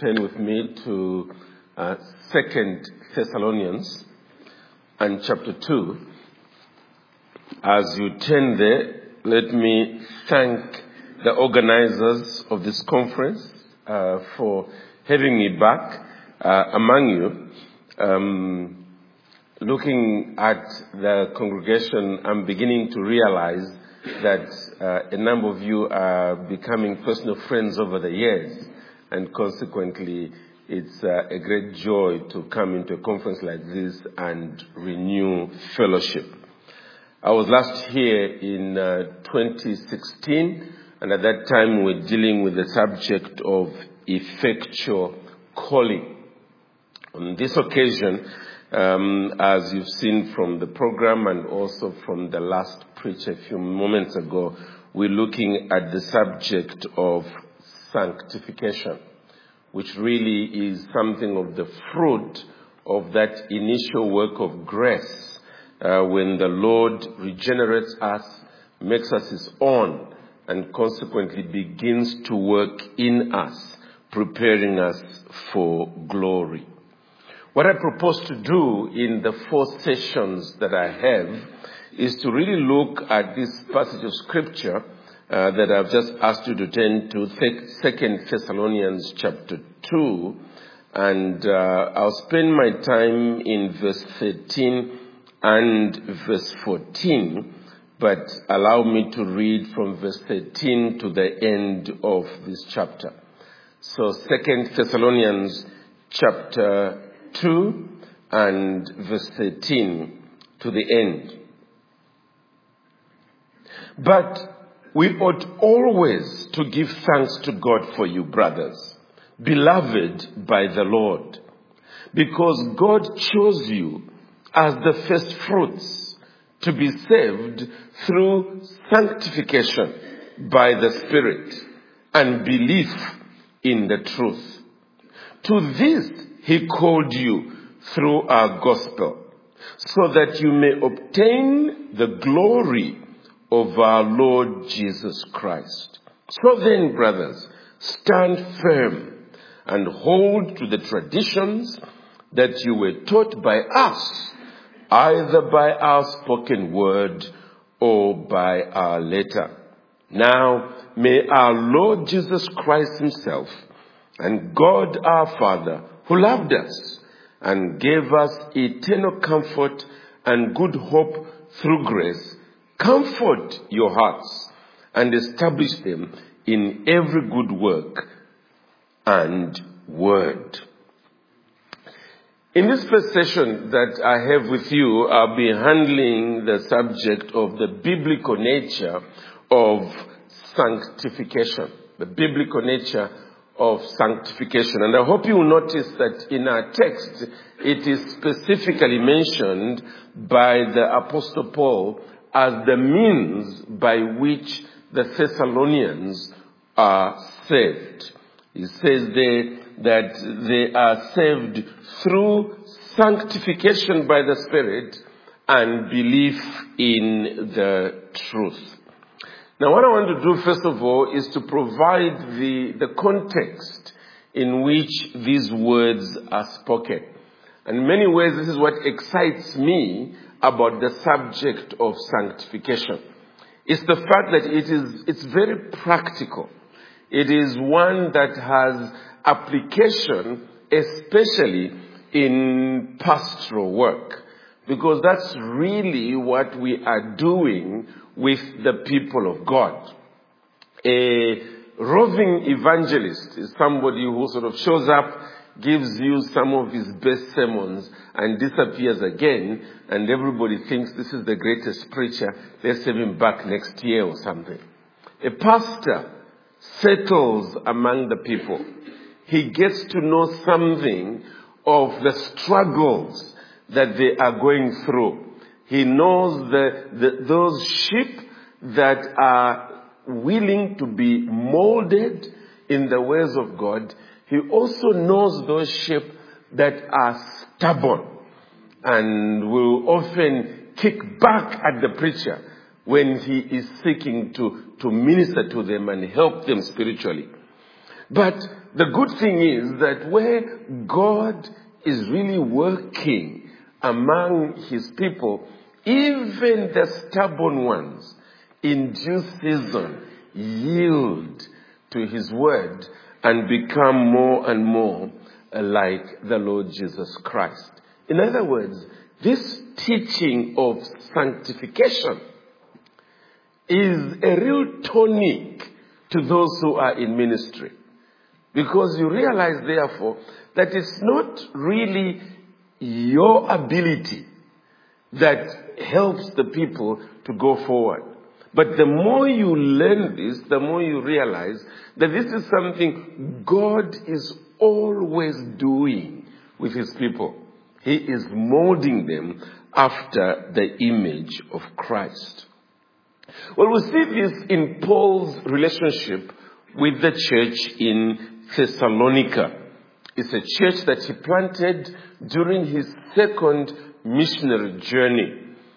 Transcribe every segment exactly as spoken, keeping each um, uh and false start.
turn with me to uh, Second Thessalonians and chapter two. As you turn there, let me thank the organizers of this conference uh, for having me back uh, among you. Um, looking at the congregation, I'm beginning to realize that uh, a number of you are becoming personal friends over the years, and consequently, it's uh, a great joy to come into a conference like this and renew fellowship. I was last here in uh, twenty sixteen, and at that time we were dealing with the subject of effectual calling. On this occasion, um, as you've seen from the program and also from the last preach a few moments ago, we're looking at the subject of sanctification, which really is something of the fruit of that initial work of grace. Uh, when the Lord regenerates us, makes us His own, and consequently begins to work in us, preparing us for glory. What I propose to do in the four sessions that I have is to really look at this passage of Scripture uh, that I've just asked you to turn to, Second Thessalonians chapter two, and uh, I'll spend my time in verse thirteen and verse fourteen, but allow me to read from verse thirteen to the end of this chapter. So Second Thessalonians chapter two and verse thirteen to the end. But we ought always to give thanks to God for you, brothers, beloved by the Lord, because God chose you as the first fruits to be saved through sanctification by the Spirit and belief in the truth. To this He called you through our gospel, so that you may obtain the glory of our Lord Jesus Christ. So then, brothers, stand firm and hold to the traditions that you were taught by us, either by our spoken word or by our letter. Now, may our Lord Jesus Christ Himself and God our Father, who loved us and gave us eternal comfort and good hope through grace, comfort your hearts and establish them in every good work and word. In this first session that I have with you, I'll be handling the subject of the biblical nature of sanctification. The biblical nature of sanctification. And I hope you will notice that in our text, it is specifically mentioned by the Apostle Paul as the means by which the Thessalonians are saved. He says there that they are saved through sanctification by the Spirit and belief in the truth. Now, what I want to do, first of all, is to provide the, the context in which these words are spoken. And in many ways, this is what excites me about the subject of sanctification. It's the fact that it is, it's very practical. It is one that has application, especially in pastoral work, because that's really what we are doing with the people of God. A roving evangelist is somebody who sort of shows up, gives you some of his best sermons, and disappears again, and everybody thinks this is the greatest preacher, let's have him back next year or something. A pastor settles among the people. He gets to know something of the struggles that they are going through. He knows the, the, those sheep that are willing to be molded in the ways of God. He also knows those sheep that are stubborn and will often kick back at the preacher when he is seeking to, to minister to them and help them spiritually. But the good thing is that where God is really working among his people, even the stubborn ones in due season yield to his word and become more and more like the Lord Jesus Christ. In other words, this teaching of sanctification is a real tonic to those who are in ministry. Because you realize, therefore, that it's not really your ability that helps the people to go forward. But the more you learn this, the more you realize that this is something God is always doing with his people. He is molding them after the image of Christ. Well, we see this in Paul's relationship with the church in Thessalonica. It's a church that he planted during his second missionary journey.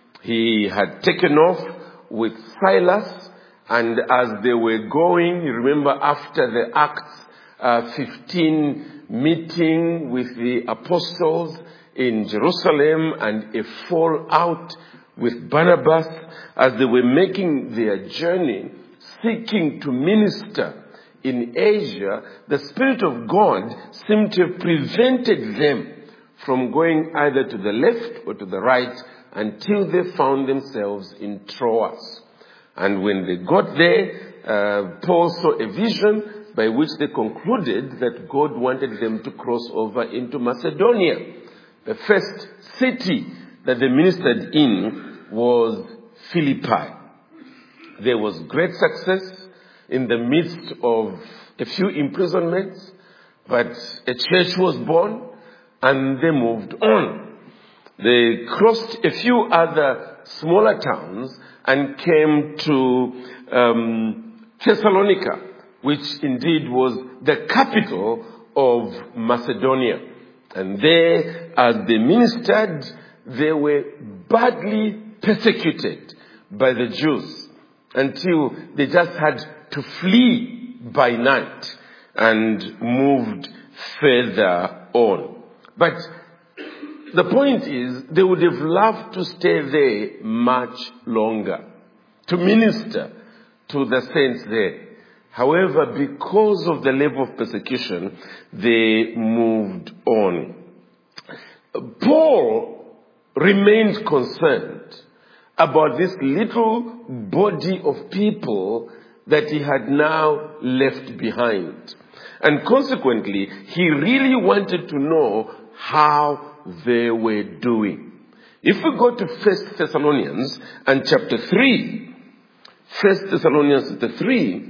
He had taken off with Silas, and as they were going, you remember after the Acts uh, fifteen meeting with the apostles in Jerusalem and a fallout with Barnabas, as they were making their journey, seeking to minister in Asia, the Spirit of God seemed to have prevented them from going either to the left or to the right until they found themselves in Troas. And when they got there, uh, Paul saw a vision by which they concluded that God wanted them to cross over into Macedonia. The first city that they ministered in was Philippi. There was great success in the midst of a few imprisonments, but a church was born and they moved on. They crossed a few other smaller towns and came to um, Thessalonica, which indeed was the capital of Macedonia. And there, as they ministered, they were badly persecuted by the Jews until they just had to flee by night and moved further on. But the point is, they would have loved to stay there much longer, to minister to the saints there. However, because of the level of persecution, they moved on. Paul remained concerned about this little body of people that he had now left behind. And consequently, he really wanted to know how they were doing. If we go to First Thessalonians and chapter three, First Thessalonians chapter three,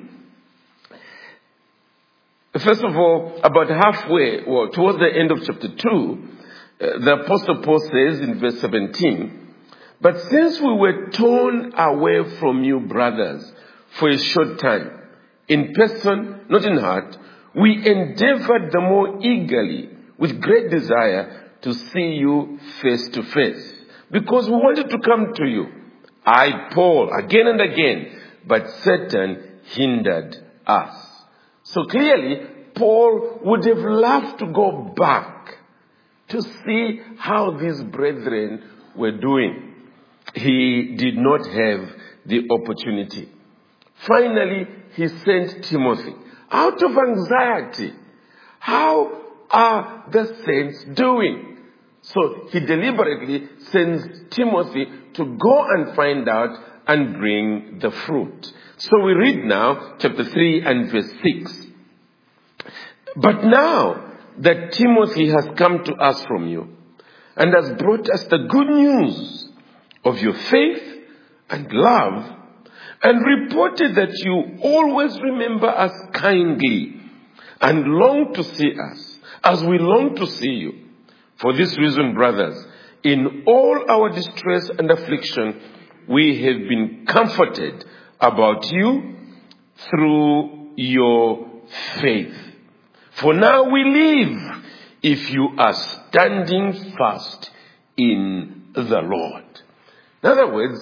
first of all, about halfway, or towards the end of chapter two, uh, the Apostle Paul says in verse seventeen, "But since we were torn away from you, brothers, for a short time, in person, not in heart, we endeavored the more eagerly, with great desire, to see you face to face, because we wanted to come to you. I, Paul, again and again, but Satan hindered us." So clearly, Paul would have loved to go back to see how these brethren were doing. He did not have the opportunity. Finally, he sent Timothy out of anxiety. How are the saints doing? So he deliberately sends Timothy to go and find out and bring the fruit. So we read now chapter three and verse six. "But now that Timothy has come to us from you and has brought us the good news of your faith and love, and reported that you always remember us kindly and long to see us as we long to see you. For this reason, brothers, in all our distress and affliction, we have been comforted about you through your faith. For now we live if you are standing fast in the Lord." In other words,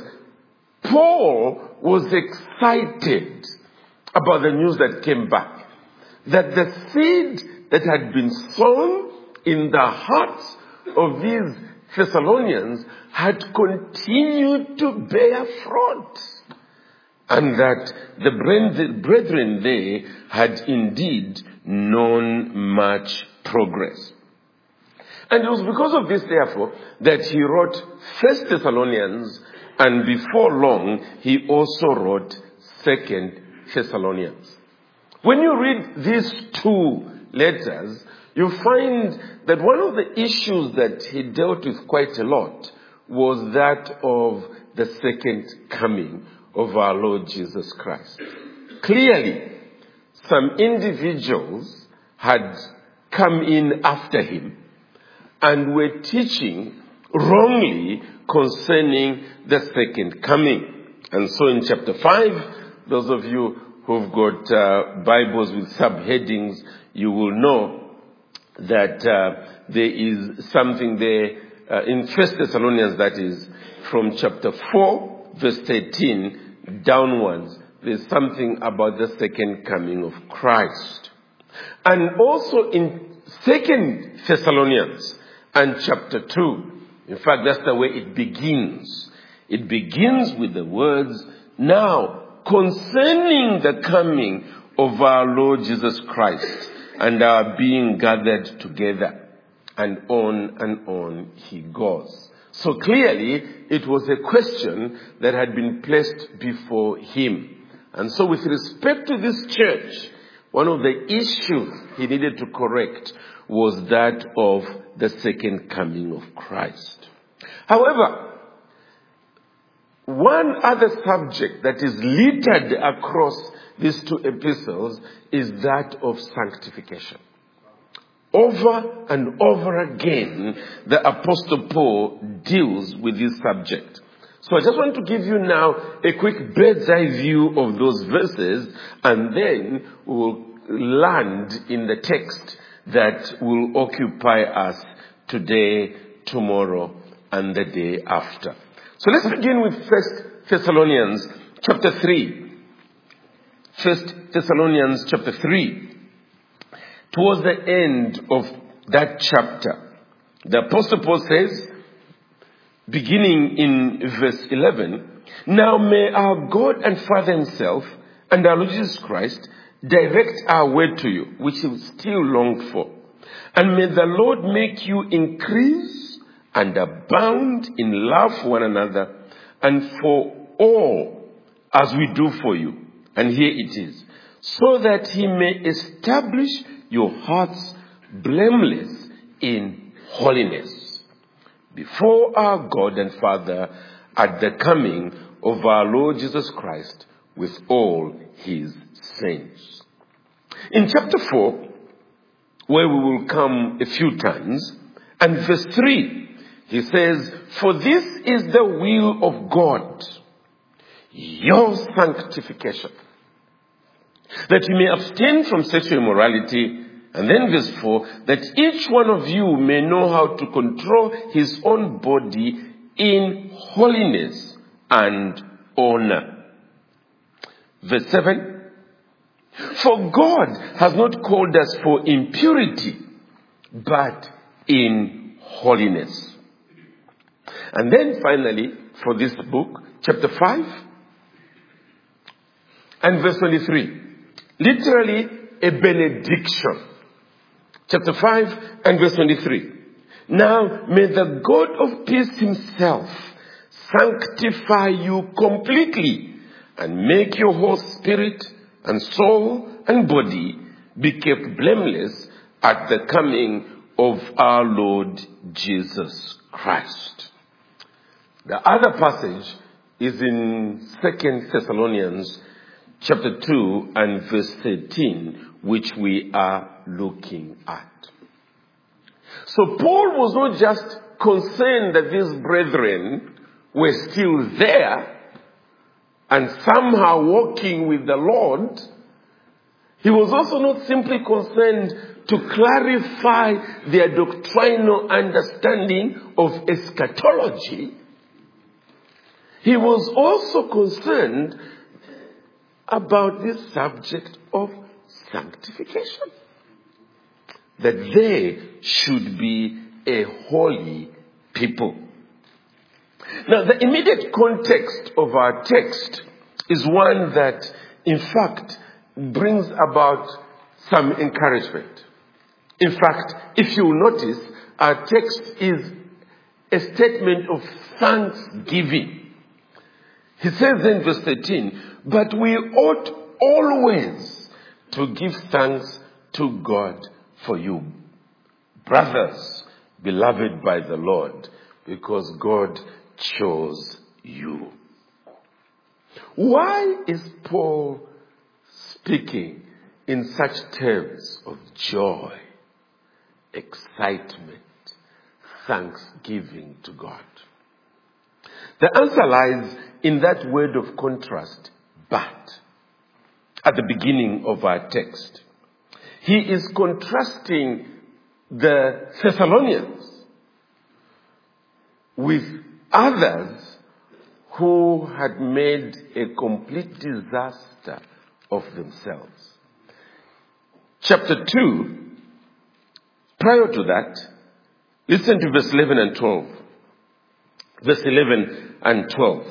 Paul was excited about the news that came back. that the seed that had been sown in the hearts of these Thessalonians had continued to bear fruit, and that the brethren there had indeed known much progress. And it was because of this, therefore, that he wrote First Thessalonians, and before long, he also wrote Second Thessalonians. When you read these two letters, you find that one of the issues that he dealt with quite a lot was that of the second coming of our Lord Jesus Christ. Clearly, some individuals had come in after him and were teaching wrongly concerning the second coming. And so in chapter five, those of you who've got uh, Bibles with subheadings, you will know that uh, there is something there uh, in First Thessalonians, that is, from chapter four, verse thirteen downwards. There's something about the second coming of Christ. And also in Second Thessalonians and chapter two, in fact, that's the way it begins. It begins with the words, now, concerning the coming of our Lord Jesus Christ and our being gathered together. And on and on he goes. So clearly, it was a question that had been placed before him. And so with respect to this church, one of the issues he needed to correct was that of the second coming of Christ. However, one other subject that is littered across these two epistles is that of sanctification. Over and over again, the Apostle Paul deals with this subject. So I just want to give you now a quick bird's eye view of those verses, and then we'll land in the text that will occupy us today, tomorrow, and the day after. So let's begin with First Thessalonians chapter three. First Thessalonians chapter three. Towards the end of that chapter, the Apostle Paul says, beginning in verse eleven, now may our God and Father himself and our Lord Jesus Christ direct our way to you, which we still long for. And may the Lord make you increase and abound in love for one another and for all as we do for you. And here it is. So that he may establish your hearts blameless in holiness before our God and Father at the coming of our Lord Jesus Christ with all his saints. In chapter four, where we will come a few times, and verse three, he says, for this is the will of God, your sanctification, that you may abstain from sexual immorality. And then verse four, that each one of you may know how to control his own body in holiness and honor. Verse seven, for God has not called us for impurity, but in holiness. And then finally, for this book, chapter five and verse twenty-three, literally a benediction. Chapter five and verse twenty-three. Now may the God of peace himself sanctify you completely and make your whole spirit and soul and body be kept blameless at the coming of our Lord Jesus Christ. The other passage is in Second Thessalonians chapter two and verse thirteen, which we are looking at. So Paul was not just concerned that these brethren were still there and somehow walking with the Lord. He was also not simply concerned to clarify their doctrinal understanding of eschatology. He was also concerned about this subject of sanctification. That they should be a holy people. Now, the immediate context of our text is one that, in fact, brings about some encouragement. In fact, if you notice, our text is a statement of thanksgiving. He says in verse thirteen, but we ought always to give thanks to God for you, brothers, beloved by the Lord, because God chose you. Why is Paul speaking in such terms of joy, excitement, thanksgiving to God? The answer lies in that word of contrast, but, at the beginning of our text. He is contrasting the Thessalonians with others who had made a complete disaster of themselves. Chapter two, prior to that, listen to verse eleven and twelve. Verse eleven and twelve.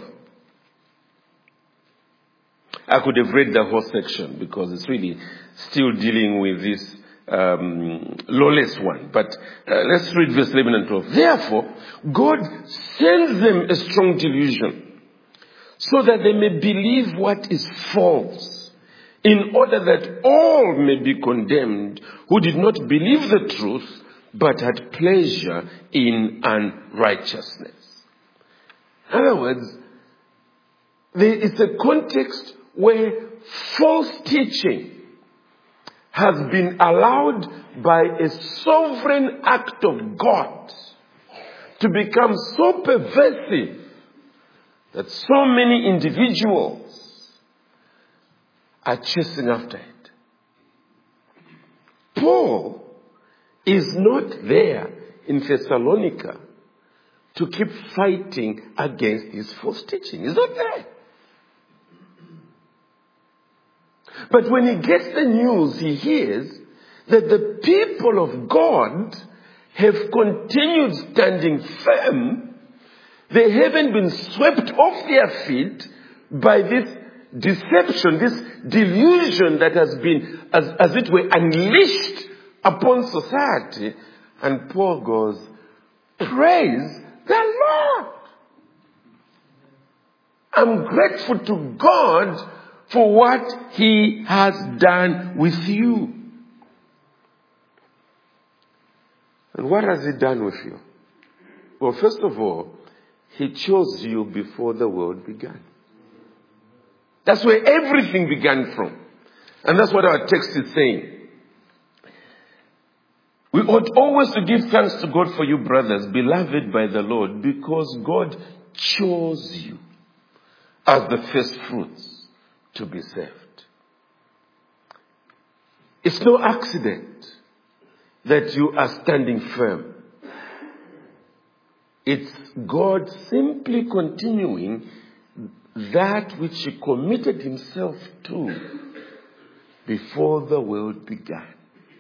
I could have read the whole section because it's really still dealing with this um, lawless one. But uh, let's read verse eleven and twelve. Therefore, God sends them a strong delusion so that they may believe what is false, in order that all may be condemned who did not believe the truth but had pleasure in unrighteousness. In other words, there is a context where false teaching has been allowed by a sovereign act of God to become so pervasive that so many individuals are chasing after it. Paul is not there in Thessalonica to keep fighting against his false teaching. He's not there. But when he gets the news, he hears that the people of God have continued standing firm. They haven't been swept off their feet by this deception, this delusion that has been, as, as it were, unleashed upon society. And Paul goes, praise the Lord. I'm grateful to God for what he has done with you. And what has he done with you? Well, first of all, he chose you before the world began. That's where everything began from. And that's what our text is saying. We ought always to give thanks to God for you, brothers, beloved by the Lord, because God chose you as the first fruits to be saved. It's no accident that you are standing firm. It's God simply continuing that which he committed himself to before the world began.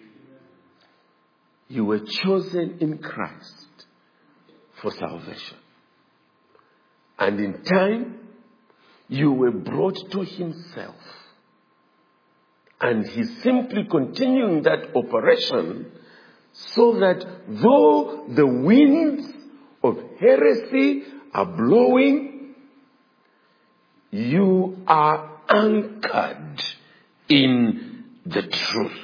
You were chosen in Christ for salvation. And in time, you were brought to himself. And he's simply continuing that operation so that though the winds of heresy are blowing, you are anchored in the truth.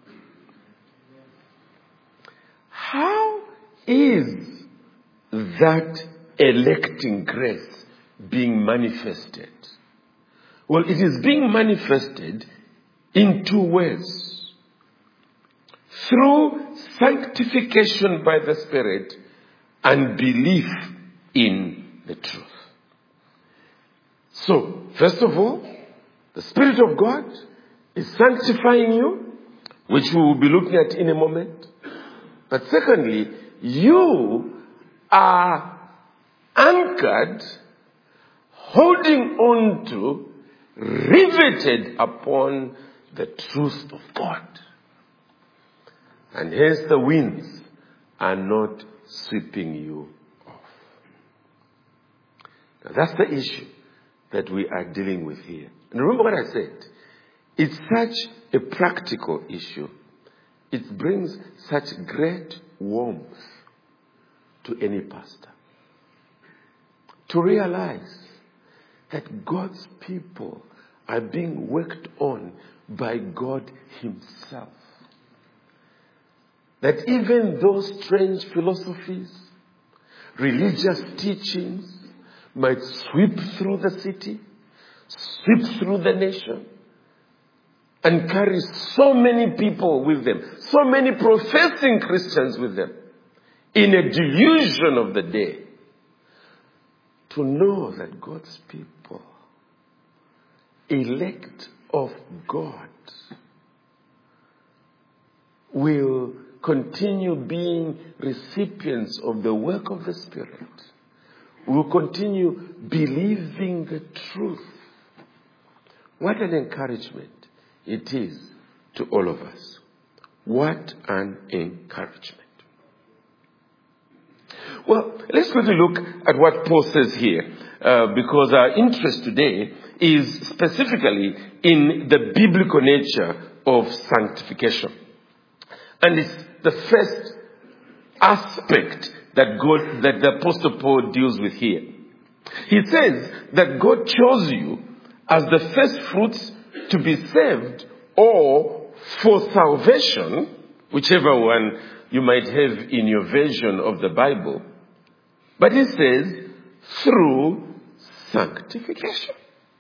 How is that electing grace being manifested? Well, it is being manifested in two ways. Through sanctification by the Spirit and belief in the truth. So, first of all, the Spirit of God is sanctifying you, which we will be looking at in a moment. But secondly, you are anchored, holding on to, riveted upon the truth of God. And hence the winds are not sweeping you off. Now that's the issue that we are dealing with here. And remember what I said. It's such a practical issue. It brings such great warmth to any pastor to realize that God's people are being worked on by God himself. That even those strange philosophies, religious teachings might sweep through the city, sweep through the nation, and carry so many people with them, so many professing Christians with them, in a delusion of the day, to know that God's people, elect of God, will continue being recipients of the work of the Spirit, will continue believing the truth. What an encouragement it is to all of us. What an encouragement. Well, let's quickly look at what Paul says here, uh, because our interest today is specifically in the biblical nature of sanctification. And it's the first aspect that God, that the Apostle Paul deals with here. He says that God chose you as the first fruits to be saved or for salvation, whichever one you might have in your version of the Bible. But he says, through sanctification.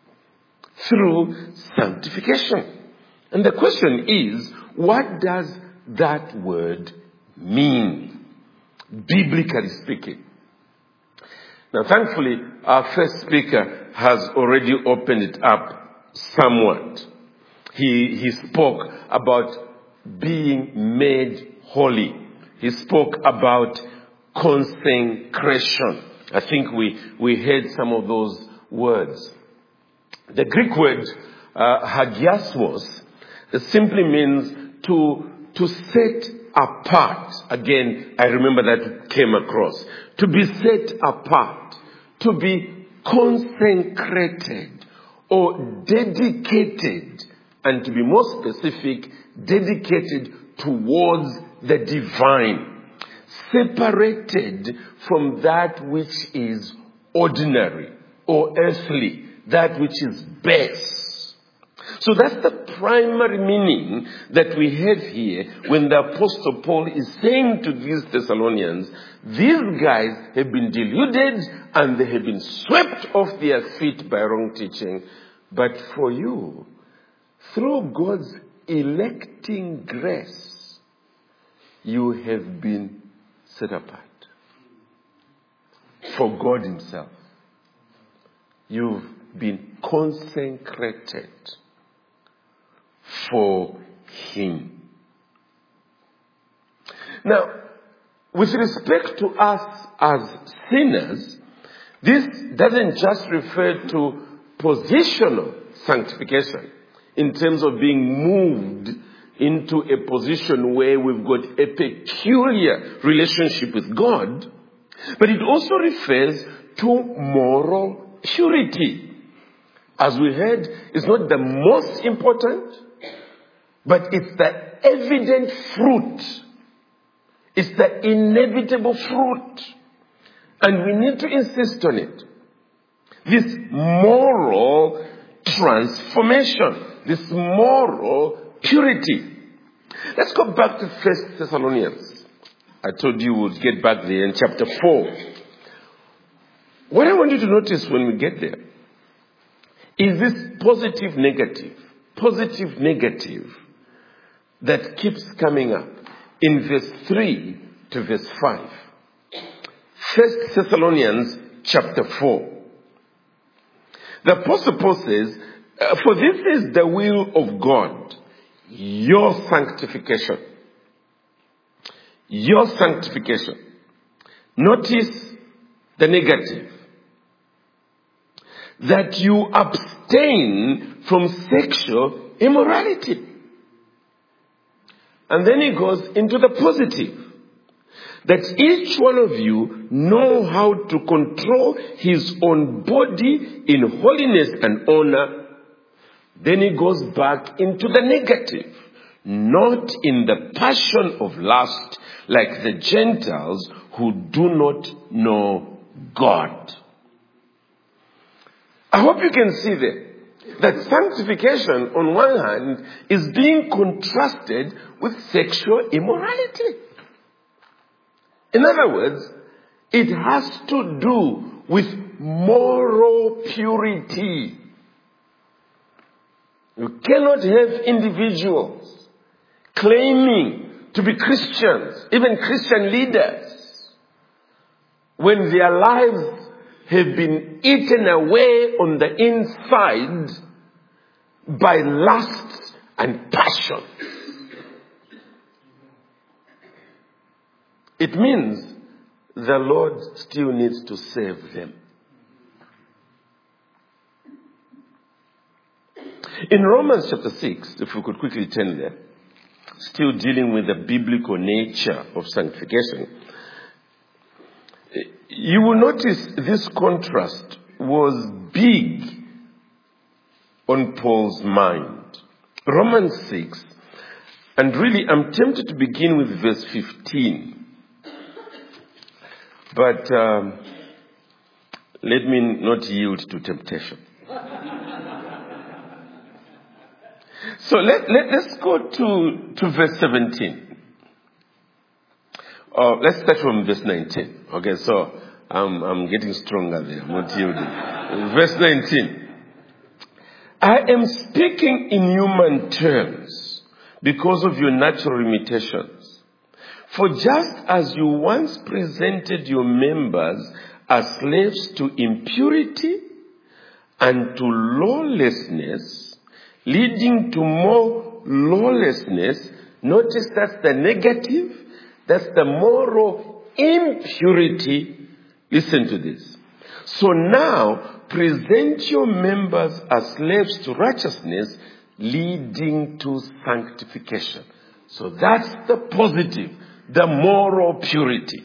Through sanctification. And the question is, what does that word mean, biblically speaking? Now, thankfully, our first speaker has already opened it up somewhat. He, he spoke about being made holy. He spoke about consecration. I think we, we heard some of those words. The Greek word uh, hagiasmos simply means to, to set apart. Again, I remember that came across. To be set apart. To be consecrated or dedicated. And to be more specific, dedicated towards the divine. Separated from that which is ordinary or earthly, that which is base. So that's the primary meaning that we have here when the Apostle Paul is saying to these Thessalonians, these guys have been deluded and they have been swept off their feet by wrong teaching. But for you, through God's electing grace, you have been set apart for God himself. You've been consecrated for him. Now, with respect to us as sinners, this doesn't just refer to positional sanctification in terms of being moved into a position where we've got a peculiar relationship with God, but it also refers to moral purity. As we heard, it's not the most important, but it's the evident fruit. It's the inevitable fruit. And we need to insist on it. This moral transformation, this moral purity. Let's go back to First Thessalonians. I told you we'd get back there in chapter four. What I want you to notice when we get there is this positive negative, positive negative that keeps coming up in verse three to verse five. First Thessalonians chapter four. The Apostle Paul says, for this is the will of God, your sanctification. Your sanctification. Notice the negative. That you abstain from sexual immorality. And then he goes into the positive. That each one of you know how to control his own body in holiness and honor. Then he goes back into the negative. Not in the passion of lust like the Gentiles who do not know God. I hope you can see there that sanctification on one hand is being contrasted with sexual immorality. In other words, it has to do with moral purity. You cannot have individuals claiming to be Christians, even Christian leaders, when their lives have been eaten away on the inside by lust and passion. It means the Lord still needs to save them. In Romans chapter six, if we could quickly turn there, still dealing with the biblical nature of sanctification, you will notice this contrast was big on Paul's mind. Romans six, and really I'm tempted to begin with verse fifteen. But um, let me not yield to temptation. So let, let, let's go to, to verse seventeen. Uh, let's start from verse nineteen. Okay, so I'm, I'm getting stronger there. I'm not yielding. Verse nineteen. I am speaking in human terms because of your natural limitations. For just as you once presented your members as slaves to impurity and to lawlessness, leading to more lawlessness, notice that's the negative, that's the moral impurity. Listen to this. So now, present your members as slaves to righteousness, leading to sanctification. So that's the positive. The moral purity.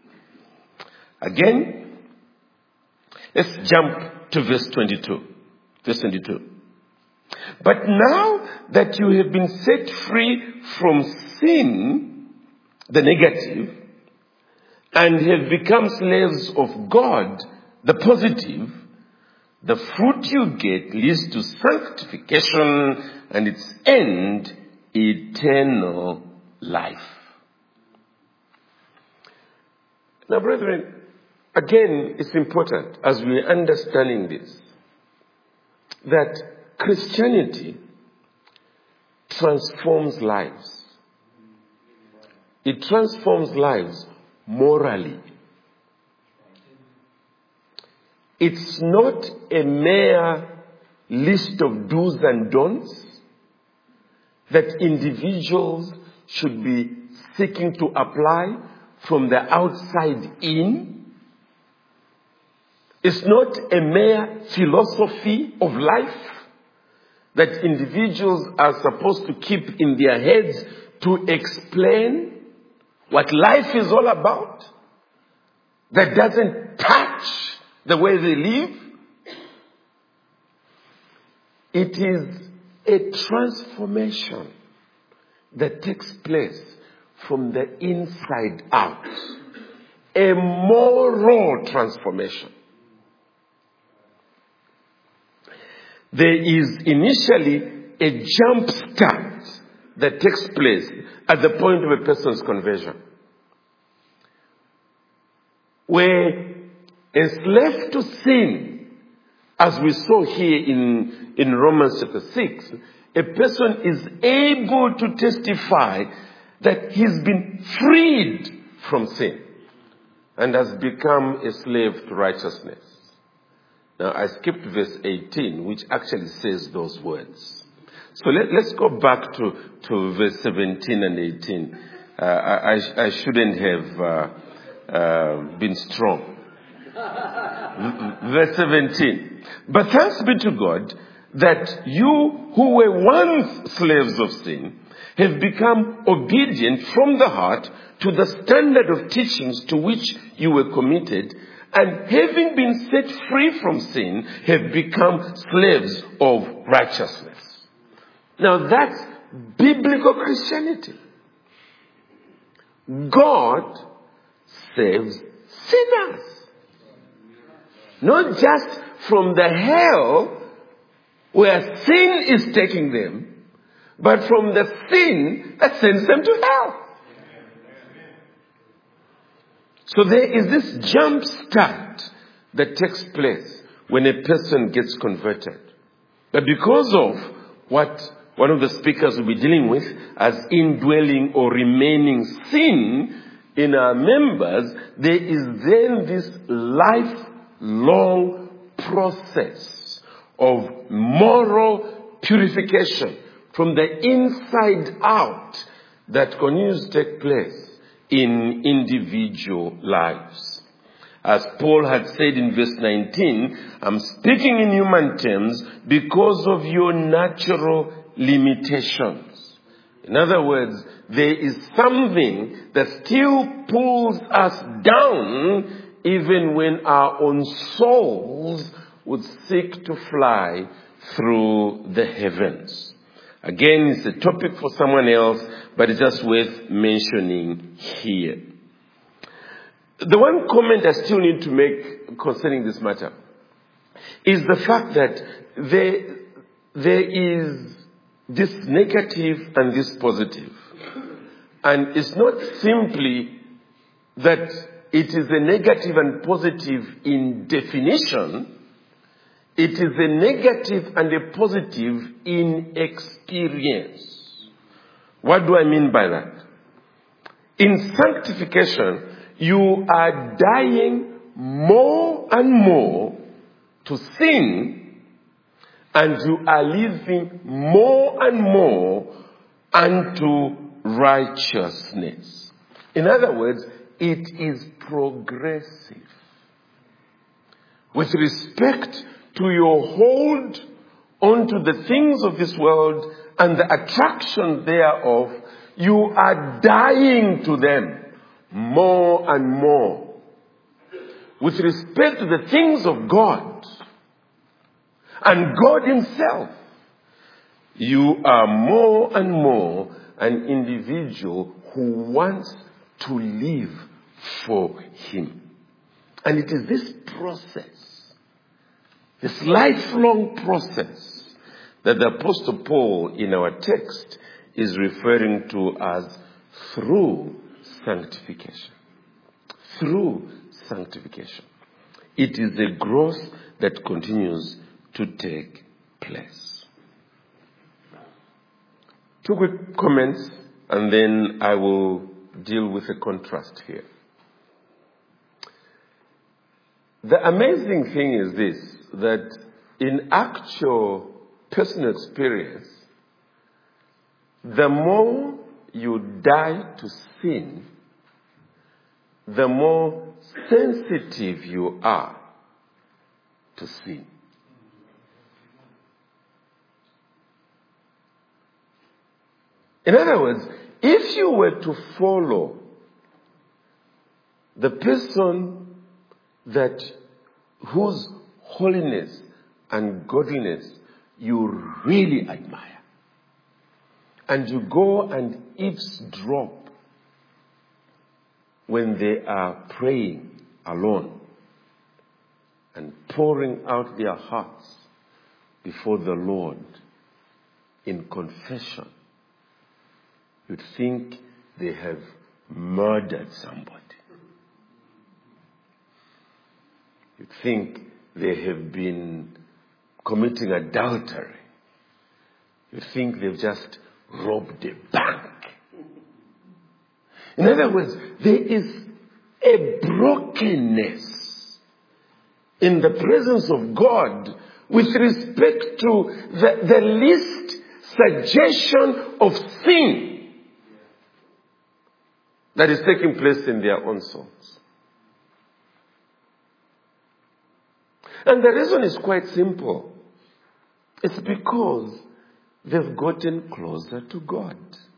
Again, let's jump to verse twenty-two. Verse twenty-two. But now that you have been set free from sin, the negative, and have become slaves of God, the positive, the fruit you get leads to sanctification and its end, eternal life. Now, brethren, again, it's important as we're understanding this, that Christianity transforms lives. It transforms lives morally. It's not a mere list of do's and don'ts that individuals should be seeking to apply from the outside in. It's not a mere philosophy of life that individuals are supposed to keep in their heads to explain what life is all about, that doesn't touch the way they live. It is a transformation that takes place from the inside out. A moral transformation. There is initially a jump start that takes place at the point of a person's conversion, where enslaved to sin, as we saw here in, in Romans chapter six, a person is able to testify that he's been freed from sin and has become a slave to righteousness. Now, I skipped verse eighteen, which actually says those words. So let, let's go back to, to verse seventeen and eighteen. Uh, I, I, I shouldn't have uh, uh, been strong. Verse seventeen. But thanks be to God that you who were once slaves of sin have become obedient from the heart to the standard of teachings to which you were committed, and having been set free from sin, have become slaves of righteousness. Now that's biblical Christianity. God saves sinners. Not just from the hell where sin is taking them, but from the sin that sends them to hell. So there is this jump start that takes place when a person gets converted. But because of what one of the speakers will be dealing with as indwelling or remaining sin in our members, there is then this lifelong process of moral purification from the inside out that continues to take place in individual lives. As Paul had said in verse nineteen, I'm speaking in human terms because of your natural limitations. In other words, there is something that still pulls us down even when our own souls would seek to fly through the heavens. Again, it's a topic for someone else, but it's just worth mentioning here. The one comment I still need to make concerning this matter is the fact that there, there is this negative and this positive. And it's not simply that it is a negative and positive in definition. It is a negative and a positive in experience. What do I mean by that? In sanctification, you are dying more and more to sin, and you are living more and more unto righteousness. In other words, it is progressive. With respect to your hold onto the things of this world and the attraction thereof, you are dying to them more and more. With respect to the things of God and God Himself, you are more and more an individual who wants to live for Him. And it is this process, this lifelong process, that the Apostle Paul in our text is referring to as through sanctification. Through sanctification. It is a growth that continues to take place. Two quick comments, and then I will deal with a contrast here. The amazing thing is this, that in actual personal experience, the more you die to sin, the more sensitive you are to sin. In other words, if you were to follow the person that whose holiness and godliness you really admire, and you go and eavesdrop when they are praying alone and pouring out their hearts before the Lord in confession, you'd think they have murdered somebody. You'd think they have been committing adultery. You'd think they've just robbed a bank. In other words, there is a brokenness in the presence of God with respect to the, the least suggestion of sin that is taking place in their own souls. And the reason is quite simple. It's because they've gotten closer to God.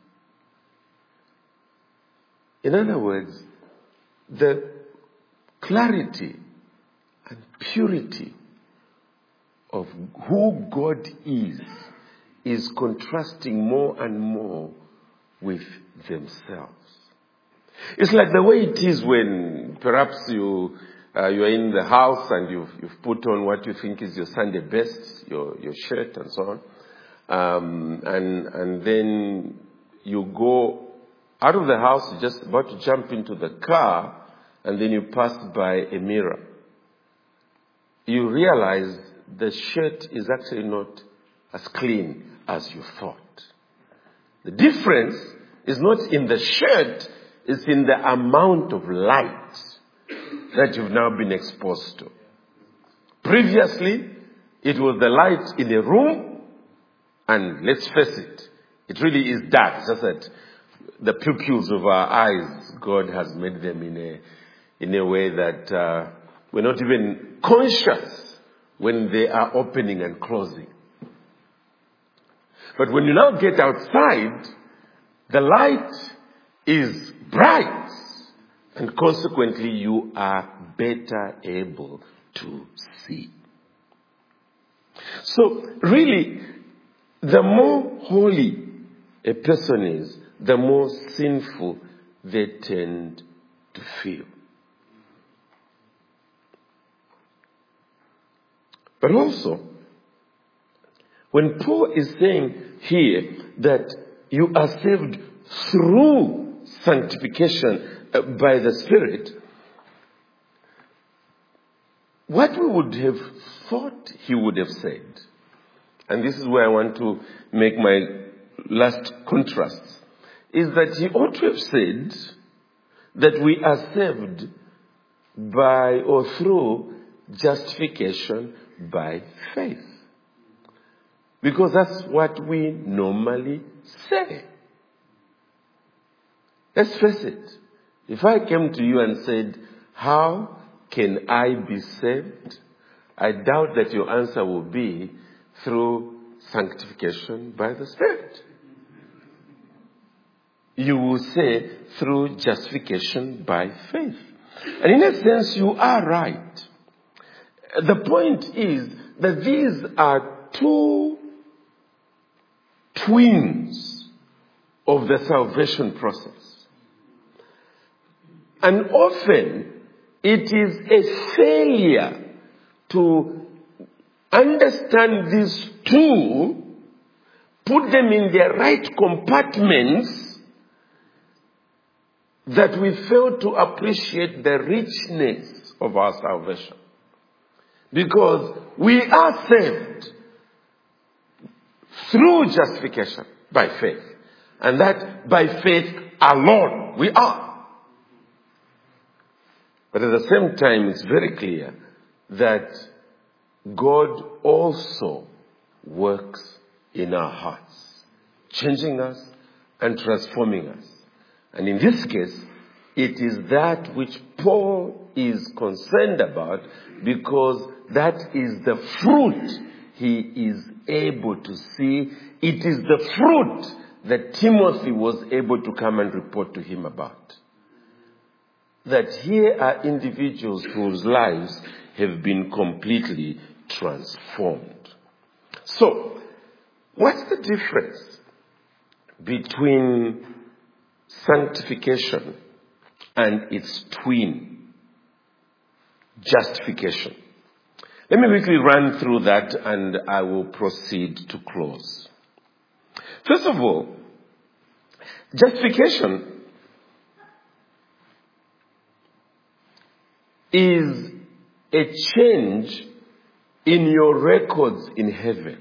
In other words, the clarity and purity of who God is is contrasting more and more with themselves. It's like the way it is when perhaps you uh, you are in the house and you've you've put on what you think is your Sunday best, your your shirt and so on, um, and and then you go out of the house, you're just about to jump into the car, and then you pass by a mirror. You realize the shirt is actually not as clean as you thought. The difference is not in the shirt, it's in the amount of light that you've now been exposed to. Previously, it was the light in a room, and let's face it, it really is dark. It's just that the pupils of our eyes, God has made them in a in a way that uh, we're not even conscious when they are opening and closing. But when you now get outside, the light is bright, and consequently you are better able to see. So really, the more holy a person is, the more sinful they tend to feel. But also, when Paul is saying here that you are saved through sanctification by the Spirit, what we would have thought he would have said, and this is where I want to make my last contrast, is that he ought to have said that we are saved by or through justification by faith. Because that's what we normally say. Let's face it. If I came to you and said, how can I be saved? I doubt that your answer will be through sanctification by the Spirit. You will say through justification by faith. And in a sense, you are right. The point is that these are two twins of the salvation process. And often it is a failure to understand these two, put them in their right compartments, that we fail to appreciate the richness of our salvation. Because we are saved through justification by faith. And that by faith alone we are. But at the same time, it's very clear that God also works in our hearts, changing us and transforming us. And in this case, it is that which Paul is concerned about, because that is the fruit he is able to see. It is the fruit that Timothy was able to come and report to him about. That here are individuals whose lives have been completely transformed. So, what's the difference between sanctification and its twin, justification? Let me quickly run through that and I will proceed to close. First of all, justification is a change in your records in heaven.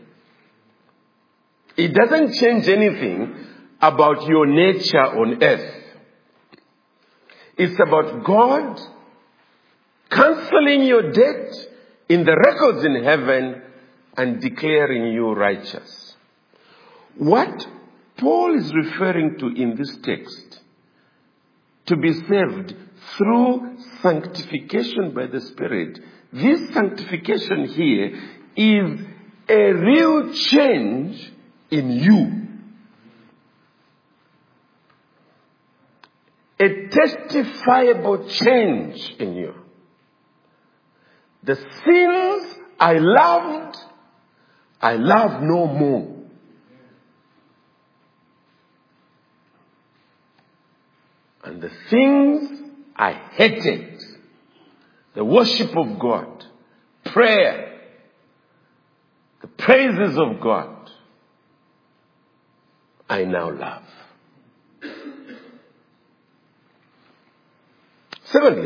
It doesn't change anything about your nature on earth. It's about God cancelling your debt in the records in heaven and declaring you righteous. What Paul is referring to in this text, to be saved through sanctification by the Spirit, this sanctification here is a real change in you. A testifiable change in you. The sins I loved, I love no more. And the things I hated, the worship of God, prayer, the praises of God, I now love. Secondly,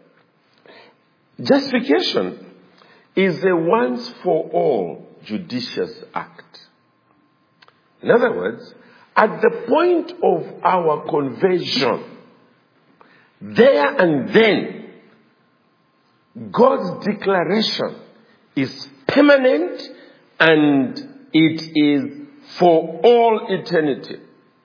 justification is a once for all judicious act. In other words, at the point of our conversion, there and then, God's declaration is permanent and it is for all eternity.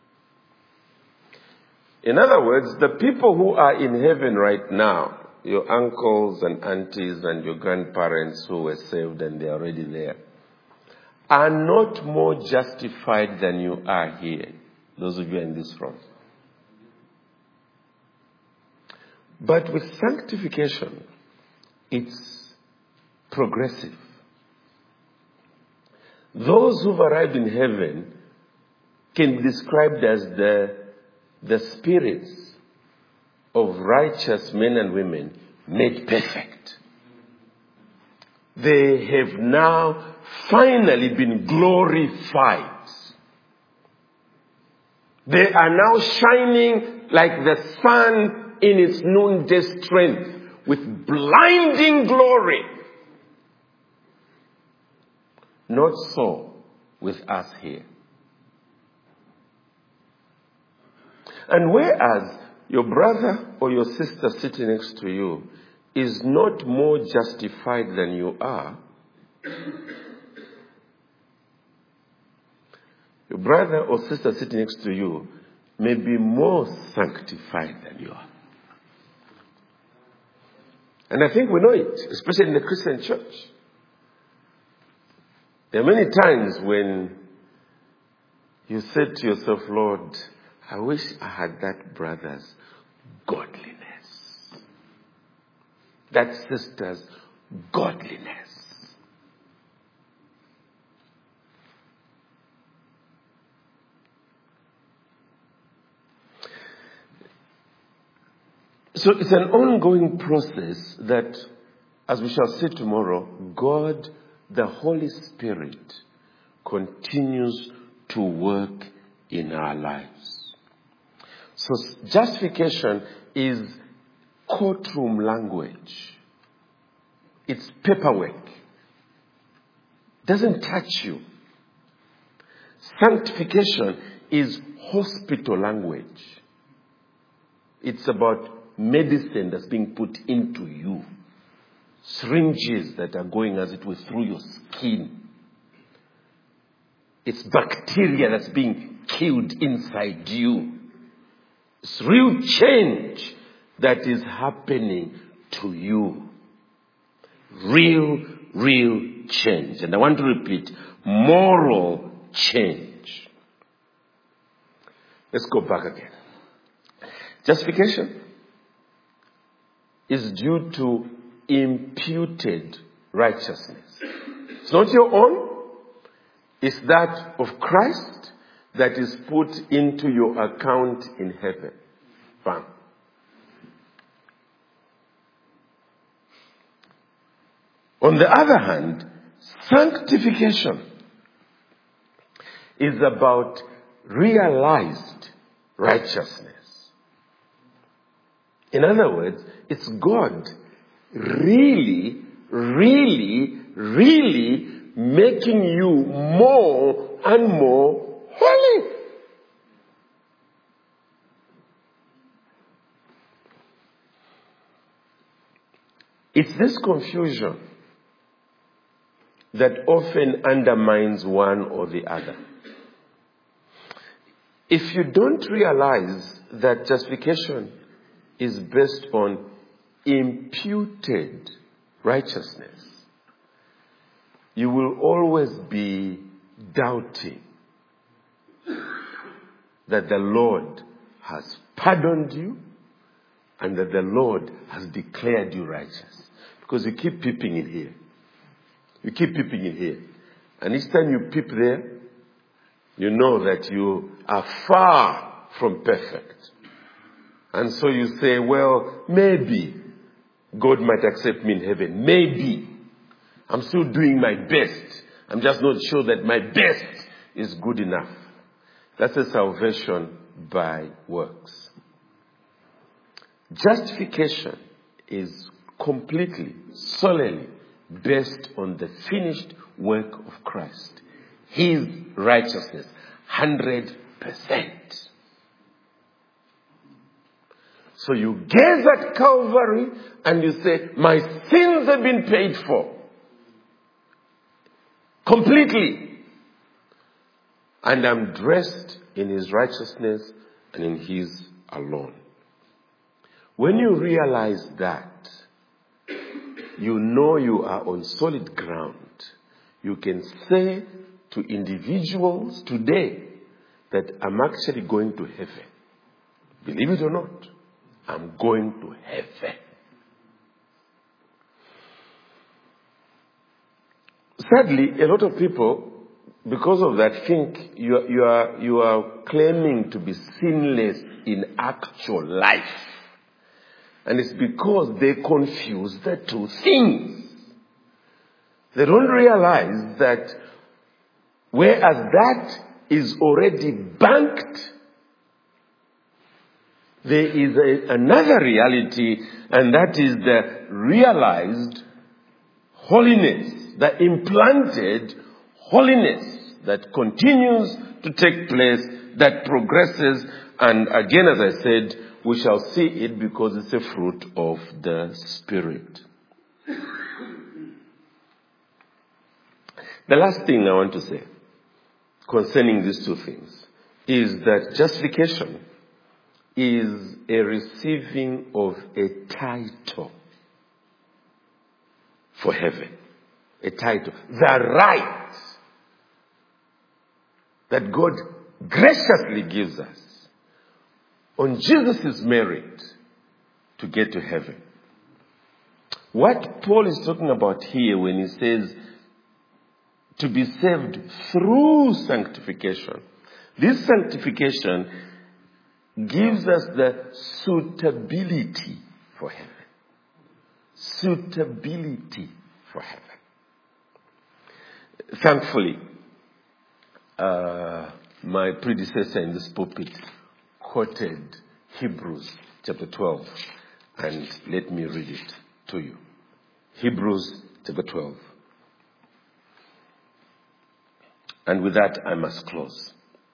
In other words, the people who are in heaven right now, your uncles and aunties and your grandparents who were saved and they're already there, are not more justified than you are here. Those of you in this room. But with sanctification, it's progressive. Those who've arrived in heaven can be described as the, the spirits of righteous men and women made perfect. They have now finally been glorified. They are now shining like the sun in its noonday strength with blinding glory. Not so with us here. And whereas your brother or your sister sitting next to you is not more justified than you are, your brother or sister sitting next to you may be more sanctified than you are. And I think we know it, especially in the Christian church. There are many times when you said to yourself, Lord, I wish I had that brother's godliness. That sister's godliness. So it's an ongoing process that, as we shall see tomorrow, God, the Holy Spirit, continues to work in our lives. So justification is courtroom language. It's paperwork. Doesn't touch you. Sanctification is hospital language. It's about medicine that's being put into you. Syringes that are going, as it were, through your skin. It's bacteria that's being killed inside you. It's real change that is happening to you. Real, real change. And I want to repeat, moral change. Let's go back again. Justification is due to imputed righteousness. It's not your own. It's that of Christ that is put into your account in heaven. Bam. On the other hand, sanctification is about realized righteousness. In other words, it's God really, really, really making you more and more holy. It's this confusion that often undermines one or the other. If you don't realize that justification is based on imputed righteousness, you will always be doubting that the Lord has pardoned you and that the Lord has declared you righteous. Because you keep peeping in here. You keep peeping in here. And each time you peep there, you know that you are far from perfect. And so you say, well, maybe God might accept me in heaven. Maybe. I'm still doing my best. I'm just not sure that my best is good enough. That's a salvation by works. Justification is completely, solely based on the finished work of Christ. His righteousness, one hundred percent. So you gaze at Calvary and you say, my sins have been paid for. Completely. And I'm dressed in His righteousness and in His alone. When you realize that, you know you are on solid ground. You can say to individuals today that I'm actually going to heaven. Believe it or not, I'm going to heaven. Sadly, a lot of people, because of that, think you are, you are, you are claiming to be sinless in actual life. And it's because they confuse the two things. They don't realize that whereas that is already banked, there is a, another reality, and that is the realized holiness, the implanted holiness that continues to take place, that progresses, and again, as I said, we shall see it because it's a fruit of the Spirit. The last thing I want to say concerning these two things is that justification is a receiving of a title for heaven. A title. The right that God graciously gives us on Jesus' merit to get to heaven. What Paul is talking about here when he says to be saved through sanctification, this sanctification gives us the suitability for heaven. Suitability for heaven. Thankfully, uh, my predecessor in this pulpit quoted Hebrews chapter twelve, and let me read it to you. Hebrews chapter twelve. And with that, I must close.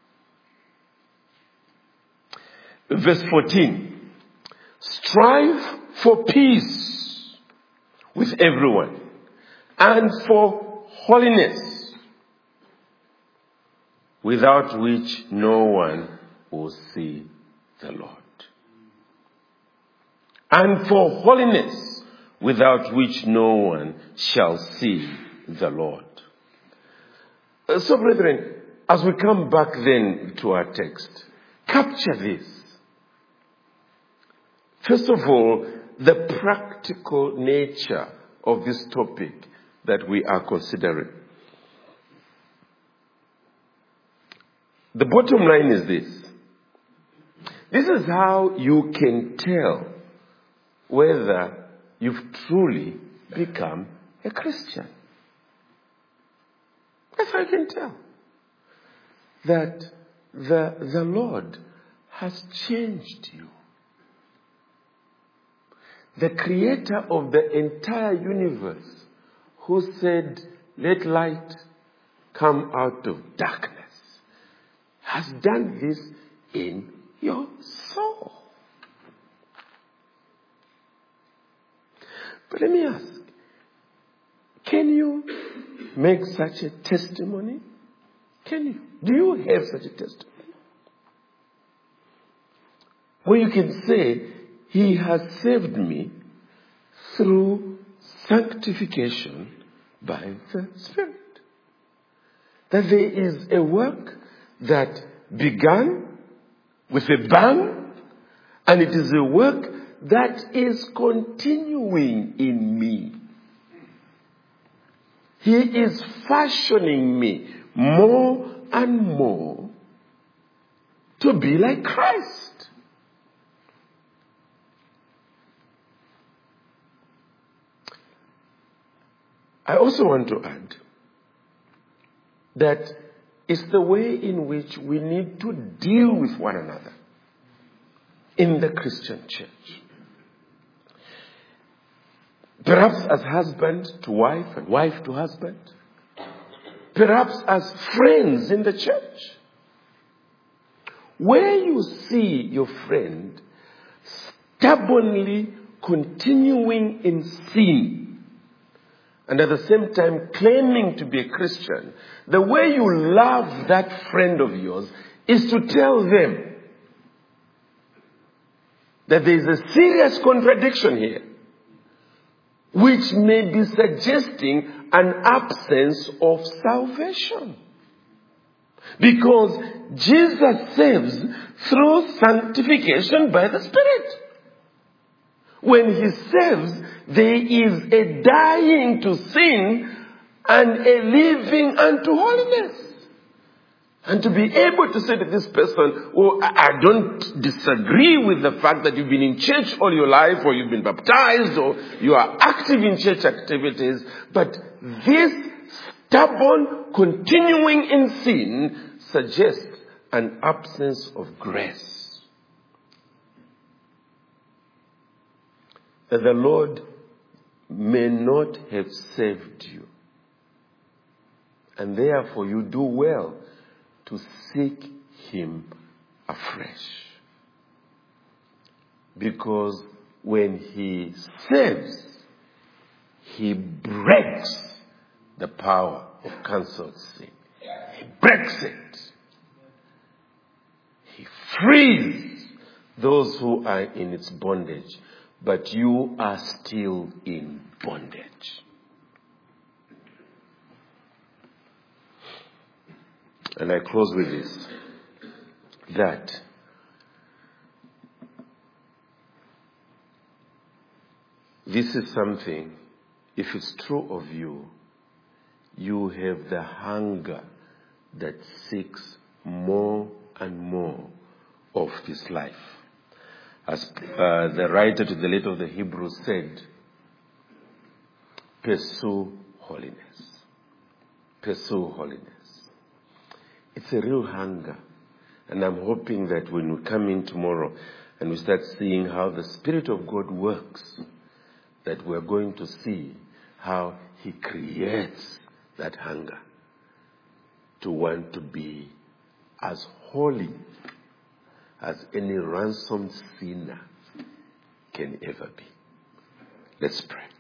Verse fourteen. Strive for peace with everyone and for holiness, without which no one will see the Lord. And for holiness, without which no one shall see the Lord. So, brethren, as we come back then to our text, capture this. First of all, the practical nature of this topic that we are considering. The bottom line is this. This is how you can tell whether you've truly become a Christian. That's how you can tell that the, the Lord has changed you. The creator of the entire universe, who said, let light come out of darkness, has done this in your soul. But let me ask, can you make such a testimony? Can you? Do you have such a testimony? Where you can say, He has saved me through sanctification by the Spirit. That there is a work that began with a bang, and it is a work that is continuing in me. He is fashioning me more and more to be like Christ. I also want to add that it's the way in which we need to deal with one another in the Christian church. Perhaps as husband to wife and wife to husband. Perhaps as friends in the church. Where you see your friend stubbornly continuing in sin, and at the same time claiming to be a Christian, the way you love that friend of yours is to tell them that there is a serious contradiction here, which may be suggesting an absence of salvation. Because Jesus saves through sanctification by the Spirit. When he saves, there is a dying to sin and a living unto holiness. And to be able to say to this person, oh, I don't disagree with the fact that you've been in church all your life, or you've been baptized, or you are active in church activities, but this stubborn continuing in sin suggests an absence of grace. That the Lord may not have saved you. And therefore you do well to seek him afresh. Because when he saves, he breaks the power of cancelled sin. He breaks it. He frees those who are in its bondage. But you are still in bondage. And I close with this. That this is something, if it's true of you, you have the hunger that seeks more and more of this life. As uh, the writer to the letter of the Hebrews said, pursue holiness. Pursue holiness. It's a real hunger. And I'm hoping that when we come in tomorrow and we start seeing how the Spirit of God works, that we're going to see how he creates that hunger to want to be as holy as any ransomed sinner can ever be. Let's pray.